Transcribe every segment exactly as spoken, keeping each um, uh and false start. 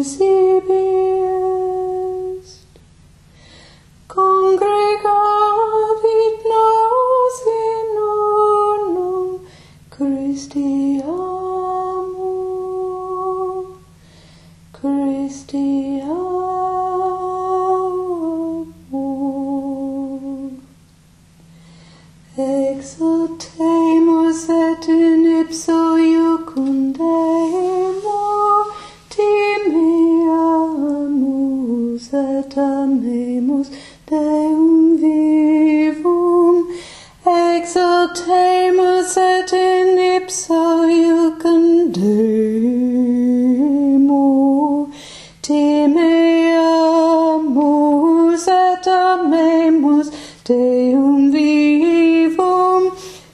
usibi est. Congregavit nos in unum Christi amor, Christi amor. Exultemus et in ipso iucundemo, timeamus et amemus Deum vivum. Exultemus et in ipso iucundemo, timeamus et amemus Deum vivum.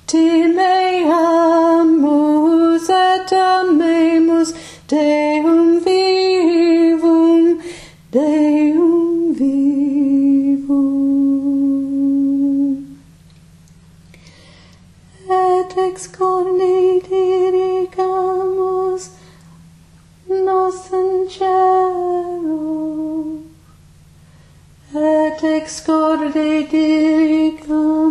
Timeamus et amemus Deum vivum, Deum vivum. Et ex corde dirigamus nos in cielo, et ex corde dirigamus